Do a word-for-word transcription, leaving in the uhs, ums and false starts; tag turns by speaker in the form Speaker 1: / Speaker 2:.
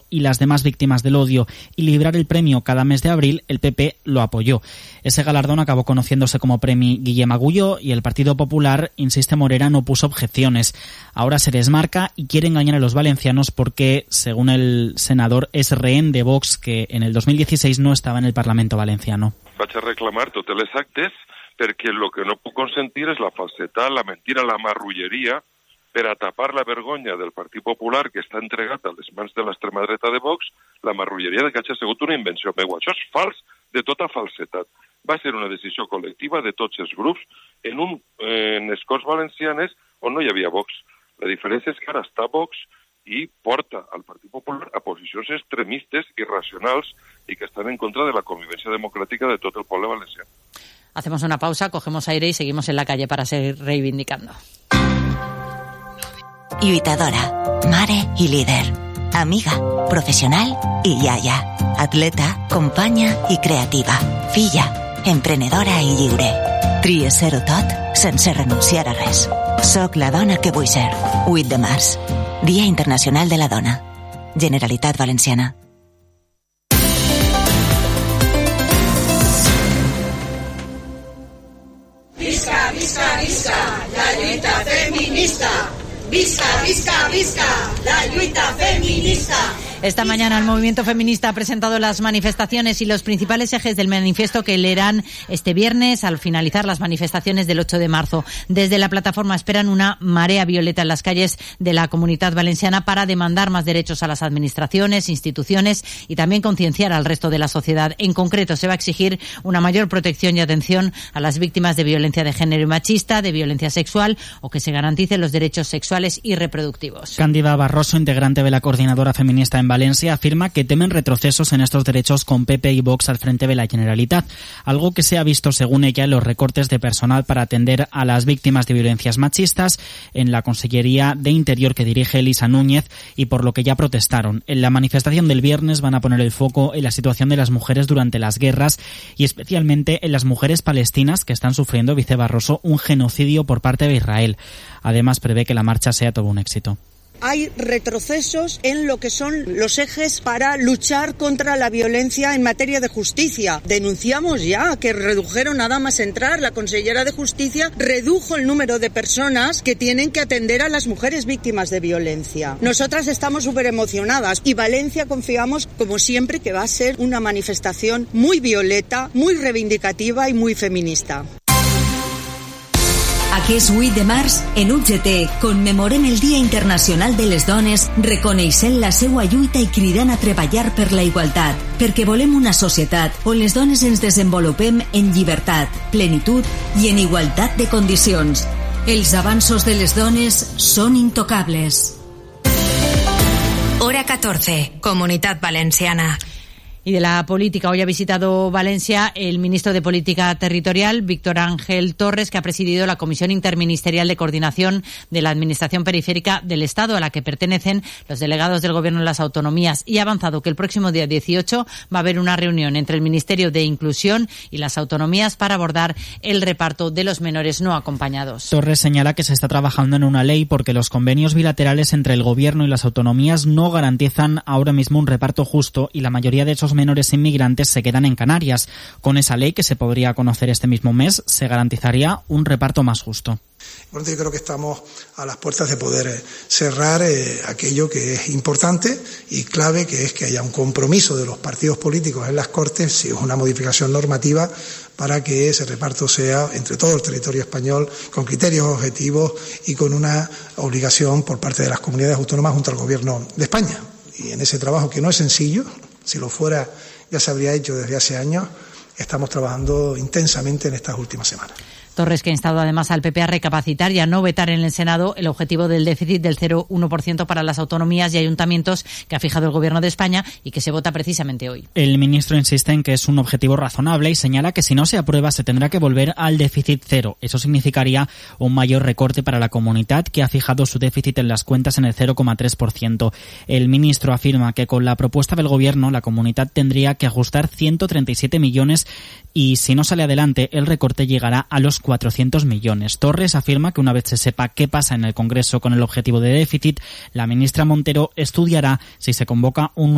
Speaker 1: y las demás víctimas del odio y librar el premio cada mes de abril, el P P lo apoyó. Ese galardón acabó conociéndose como Premi Guillem Agulló y el Partido Popular, insiste Morera, no puso objeciones. Ahora se desmarca y quiere engañar a los valencianos porque, según el senador, es rehén de Vox, que en el dos mil dieciséis no estaba en el Parlamento valenciano.
Speaker 2: Vaig a reclamar totes les actes perquè el que no puc consentir és la falsetat, la mentira, la marrulleria per a tapar la vergonya del Partit Popular que està entregat a les mans de l'extrema dreta de Vox, la marrulleria de que hagi sigut una invenció meua. Això és fals de tota falsetat. Va ser una decisió col·lectiva de tots els grups en, un, en les Corts Valencianes on no hi havia Vox. La diferència és que ara està Vox i porta al Partit Popular a posicions extremistes, irracionals i que estan en contra de la convivència democràtica de tot el poble valencià.
Speaker 3: Hacemos una pausa, cogemos aire y seguimos en la calle para seguir reivindicando.
Speaker 4: Lluitadora, mare i líder, amiga, professional i iaia, atleta, companya i creativa, filla, emprenedora i lliure. Tries ser-ho tot sense renunciar a res. Soc la dona que vull ser. vuit de març, Dia Internacional de la Dona. Generalitat Valenciana.
Speaker 5: Visca, visca, visca, la lluita feminista. Visca, visca, visca, la lluita feminista.
Speaker 3: Esta mañana el movimiento feminista ha presentado las manifestaciones y los principales ejes del manifiesto que leerán este viernes al finalizar las manifestaciones del ocho de marzo. Desde la plataforma esperan una marea violeta en las calles de la Comunitat Valenciana para demandar más derechos a las administraciones, instituciones y también concienciar al resto de la sociedad. En concreto, se va a exigir una mayor protección y atención a las víctimas de violencia de género y machista, de violencia sexual o que se garanticen los derechos sexuales y reproductivos.
Speaker 1: Cándida Barroso, integrante de la Coordinadora Feminista en Valencia, afirma que temen retrocesos en estos derechos con P P y Vox al frente de la Generalitat, algo que se ha visto, según ella, en los recortes de personal para atender a las víctimas de violencias machistas en la Consellería de Interior que dirige Elisa Núñez y por lo que ya protestaron. En la manifestación del viernes van a poner el foco en la situación de las mujeres durante las guerras y especialmente en las mujeres palestinas que están sufriendo, dice Barroso, un genocidio por parte de Israel. Además, prevé que la marcha sea todo un éxito.
Speaker 6: Hay retrocesos en lo que son los ejes para luchar contra la violencia en materia de justicia. Denunciamos ya que redujeron nada más entrar. La consellera de Justicia redujo el número de personas que tienen que atender a las mujeres víctimas de violencia. Nosotras estamos súper emocionadas y Valencia confiamos, como siempre, que va a ser una manifestación muy violeta, muy reivindicativa y muy feminista.
Speaker 4: Aquest vuit de març, en U G T, commemorem el Dia Internacional de les Dones, reconeixent la seua lluita i cridant a treballar per la igualtat, perquè volem una societat on les dones ens desenvolupem en llibertat, plenitud i en igualtat de condicions. Els avanços de les dones són intocables. Hora catorce, Comunitat Valenciana.
Speaker 3: Y de la política, hoy ha visitado Valencia el ministro de Política Territorial, Víctor Ángel Torres, que ha presidido la Comisión Interministerial de Coordinación de la Administración Periférica del Estado, a la que pertenecen los delegados del Gobierno en las autonomías, y ha avanzado que el próximo día dieciocho va a haber una reunión entre el Ministerio de Inclusión y las autonomías para abordar el reparto de los menores no acompañados.
Speaker 1: Torres señala que se está trabajando en una ley porque los convenios bilaterales entre el Gobierno y las autonomías no garantizan ahora mismo un reparto justo y la mayoría de esos menores inmigrantes se quedan en Canarias. Con esa ley, que se podría conocer este mismo mes, se garantizaría un reparto más justo.
Speaker 7: Por lo tanto, yo creo que estamos a las puertas de poder cerrar eh, aquello que es importante y clave, que es que haya un compromiso de los partidos políticos en las Cortes, si es una modificación normativa, para que ese reparto sea entre todo el territorio español, con criterios objetivos y con una obligación por parte de las comunidades autónomas junto al Gobierno de España. Y en ese trabajo, que no es sencillo, si lo fuera ya se habría hecho desde hace años, estamos trabajando intensamente en estas últimas semanas.
Speaker 3: Torres, que ha instado además al P P a recapacitar y a no vetar en el Senado el objetivo del déficit del cero coma uno por ciento para las autonomías y ayuntamientos que ha fijado el Gobierno de España y que se vota precisamente hoy.
Speaker 1: El ministro insiste en que es un objetivo razonable y señala que si no se aprueba se tendrá que volver al déficit cero. Eso significaría un mayor recorte para la comunidad, que ha fijado su déficit en las cuentas en el cero coma tres por ciento. El ministro afirma que con la propuesta del Gobierno la comunidad tendría que ajustar ciento treinta y siete millones y si no sale adelante el recorte llegará a los cuatrocientos millones. Torres afirma que una vez se sepa qué pasa en el Congreso con el objetivo de déficit, la ministra Montero estudiará si se convoca un